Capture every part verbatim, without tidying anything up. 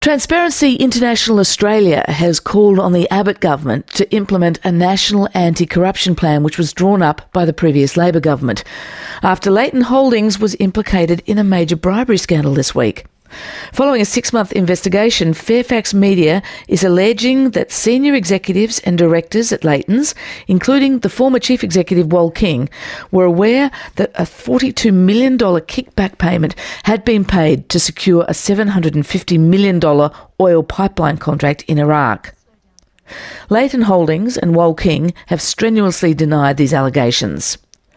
Transparency International Australia has called on the Abbott government to implement a national anti-corruption plan which was drawn up by the previous Labor government after Leighton Holdings was implicated in a major bribery scandal this week. Following a six-month investigation, Fairfax Media is alleging that senior executives and directors at Leighton's, including the former chief executive Wal King, were aware that a forty-two million dollars kickback payment had been paid to secure a seven hundred fifty million dollars oil pipeline contract in Iraq. Leighton Holdings and Wal King have strenuously denied these allegations.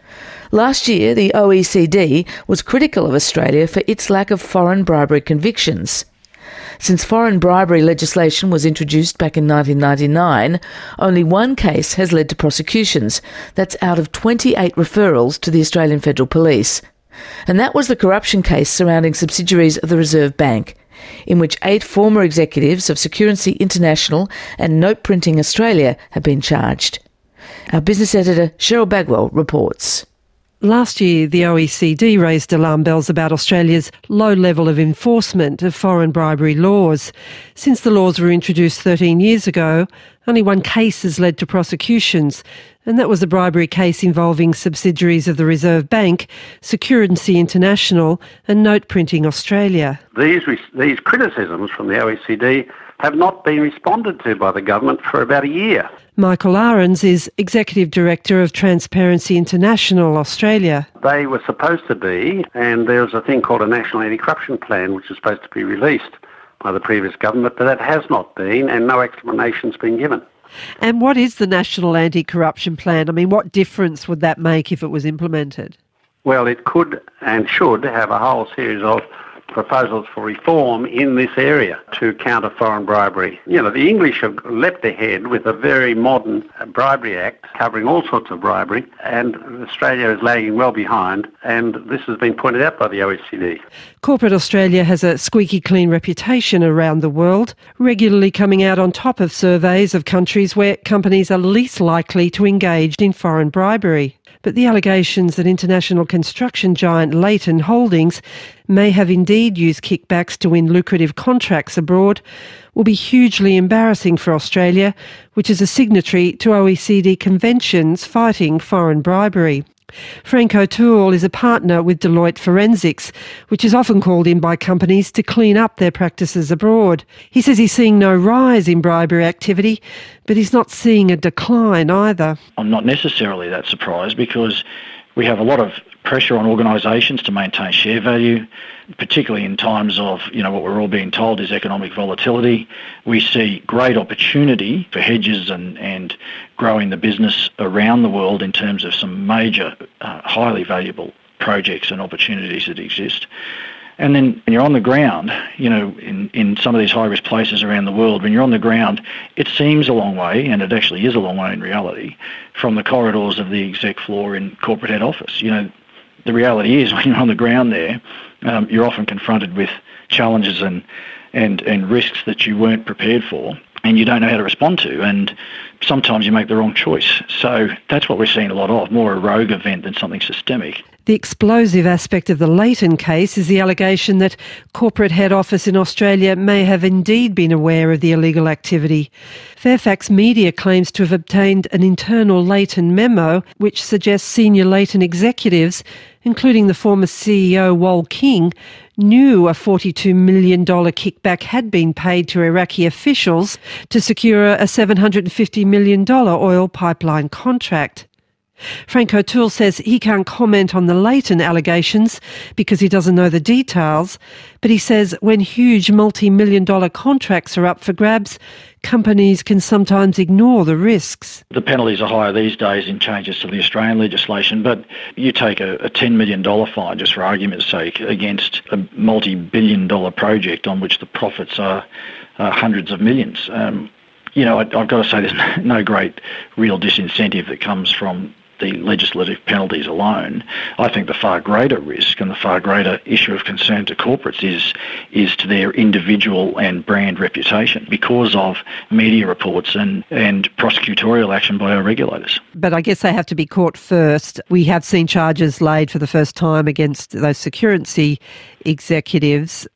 Last year, the O E C D was critical of Australia for its lack of foreign bribery convictions. Since foreign bribery legislation was introduced back in nineteen ninety-nine, only one case has led to prosecutions. That's out of twenty-eight referrals to the Australian Federal Police. And that was the corruption case surrounding subsidiaries of the Reserve Bank, in which eight former executives of Securrency International and Note Printing Australia have been charged. Our business editor, Cheryl Bagwell, reports. Last year, the O E C D raised alarm bells about Australia's low level of enforcement of foreign bribery laws. Since the laws were introduced thirteen years ago, only one case has led to prosecutions, and that was a bribery case involving subsidiaries of the Reserve Bank, Securrency International and Note Printing Australia. These, these criticisms from the O E C D have not been responded to by the government for about a year. Michael Ahrens is Executive Director of Transparency International Australia. They were supposed to be, and there's a thing called a National Anti-Corruption Plan which is supposed to be released by the previous government, but that has not been, and no explanation's been given. And what is the National Anti-Corruption Plan? I mean, what difference would that make if it was implemented? Well, it could and should have a whole series of proposals for reform in this area to counter foreign bribery. You know, the English have leapt ahead with a very modern bribery act covering all sorts of bribery, and Australia is lagging well behind, and this has been pointed out by the O E C D. Corporate Australia has a squeaky clean reputation around the world, regularly coming out on top of surveys of countries where companies are least likely to engage in foreign bribery. But the allegations that international construction giant Leighton Holdings may have indeed used kickbacks to win lucrative contracts abroad will be hugely embarrassing for Australia, which is a signatory to O E C D conventions fighting foreign bribery. Frank O'Toole is a partner with Deloitte Forensics, which is often called in by companies to clean up their practices abroad. He says he's seeing no rise in bribery activity, but he's not seeing a decline either. I'm not necessarily that surprised because we have a lot of pressure on organisations to maintain share value, particularly in times of, you know, what we're all being told is economic volatility. We see great opportunity for hedges and, and growing the business around the world in terms of some major, uh, highly valuable projects and opportunities that exist. And then when you're on the ground, you know, in, in some of these high-risk places around the world, when you're on the ground, it seems a long way, and it actually is a long way in reality, from the corridors of the exec floor in corporate head office. You know, the reality is when you're on the ground there, um, you're often confronted with challenges and, and, and risks that you weren't prepared for and you don't know how to respond to, and sometimes you make the wrong choice. So that's what we're seeing a lot of, more a rogue event than something systemic. The explosive aspect of the Leighton case is the allegation that corporate head office in Australia may have indeed been aware of the illegal activity. Fairfax Media claims to have obtained an internal Leighton memo which suggests senior Leighton executives, including the former C E O Wal King, knew a forty-two million dollars kickback had been paid to Iraqi officials to secure a seven hundred fifty million dollars oil pipeline contract. Frank O'Toole says he can't comment on the Leighton allegations because he doesn't know the details, but he says when huge multi-million dollar contracts are up for grabs, companies can sometimes ignore the risks. The penalties are higher these days in changes to the Australian legislation, but you take a, a ten million dollars fine, just for argument's sake, against a multi-billion dollar project on which the profits are uh, hundreds of millions. Um, you know, I, I've got to say there's no great real disincentive that comes from the legislative penalties alone. I think the far greater risk and the far greater issue of concern to corporates is is to their individual and brand reputation because of media reports and, and prosecutorial action by our regulators. But I guess they have to be caught first. We have seen charges laid for the first time against those Securrency executives.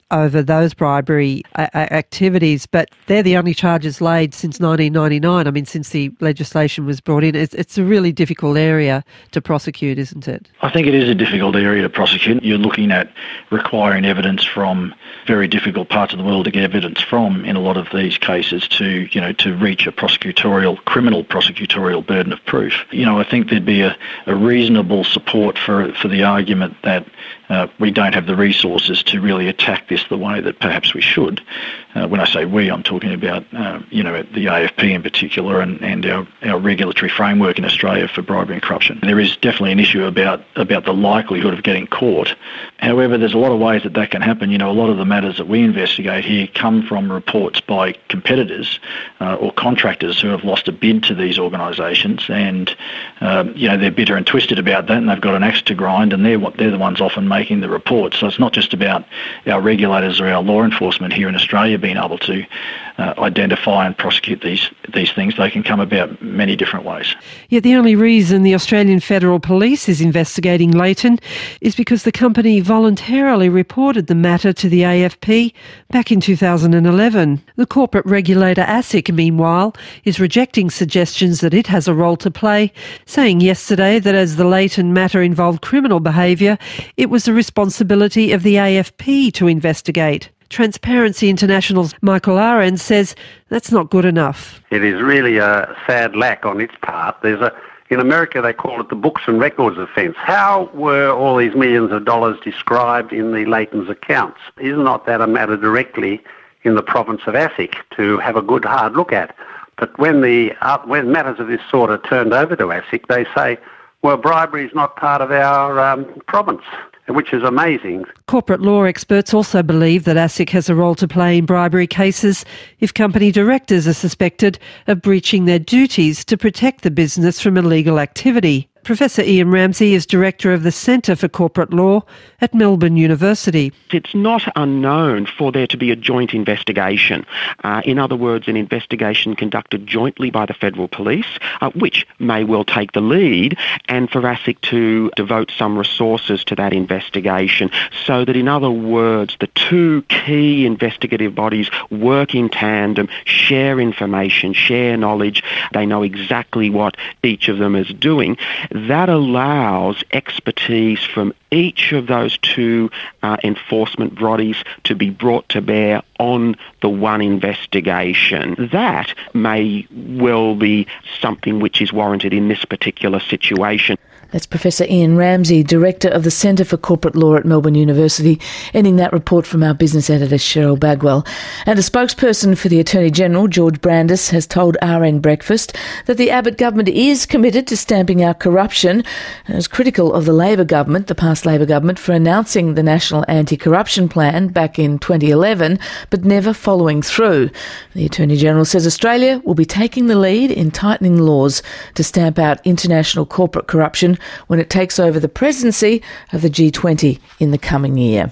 over those bribery a- activities, but they're the only charges laid since nineteen ninety-nine. I mean, since the legislation was brought in. It's, it's a really difficult area to prosecute, isn't it? I think it is a difficult area to prosecute. You're looking at requiring evidence from very difficult parts of the world to get evidence from in a lot of these cases to, you know, to reach a prosecutorial, criminal prosecutorial burden of proof. You know, I think there'd be a, a reasonable support for, for the argument that uh, we don't have the resources to really attack this the way that perhaps we should. Uh, when I say we, I'm talking about, uh, you know, the A F P in particular and, and our, our regulatory framework in Australia for bribery and corruption. There is definitely an issue about, about the likelihood of getting caught. However, there's a lot of ways that that can happen. You know, a lot of the matters that we investigate here come from reports by competitors uh, or contractors who have lost a bid to these organisations, and um, you know, they're bitter and twisted about that, and they've got an axe to grind, and they're they're the ones often making the reports. So it's not just about our regulators or our law enforcement here in Australia being able to uh, identify and prosecute these these things. They can come about many different ways. Yet the only reason the Australian Federal Police is investigating Leighton is because the company voluntarily reported the matter to the A F P back in two thousand eleven. The corporate regulator ASIC, meanwhile, is rejecting suggestions that it has a role to play, saying yesterday that as the Leighton matter involved criminal behaviour, it was the responsibility of the A F P to investigate. Transparency International's Michael Arends says that's not good enough. It is really a sad lack on its part. There's a In America, they call it the books and records offence. How were all these millions of dollars described in the Leighton's accounts? Is not that a matter directly in the province of ASIC to have a good hard look at? But when the uh, when matters of this sort are turned over to ASIC, they say, well, bribery is not part of our um, province, which is amazing. Corporate law experts also believe that ASIC has a role to play in bribery cases if company directors are suspected of breaching their duties to protect the business from illegal activity. Professor Ian Ramsey is Director of the Centre for Corporate Law at Melbourne University. It's not unknown for there to be a joint investigation. Uh, in other words, an investigation conducted jointly by the Federal Police, uh, which may well take the lead, and for ASIC to devote some resources to that investigation, so that, in other words, the two key investigative bodies work in tandem, share information, share knowledge. They know exactly what each of them is doing. That allows expertise from each of those two uh, enforcement bodies to be brought to bear on the one investigation. That may well be something which is warranted in this particular situation. That's Professor Ian Ramsey, Director of the Centre for Corporate Law at Melbourne University, ending that report from our business editor, Cheryl Bagwell. And a spokesperson for the Attorney-General, George Brandis, has told R N Breakfast that the Abbott government is committed to stamping out corruption and is critical of the Labor government, the past Labor government, for announcing the National Anti-Corruption Plan back in twenty eleven, but never following through. The Attorney-General says Australia will be taking the lead in tightening laws to stamp out international corporate corruption when it takes over the presidency of the G twenty in the coming year.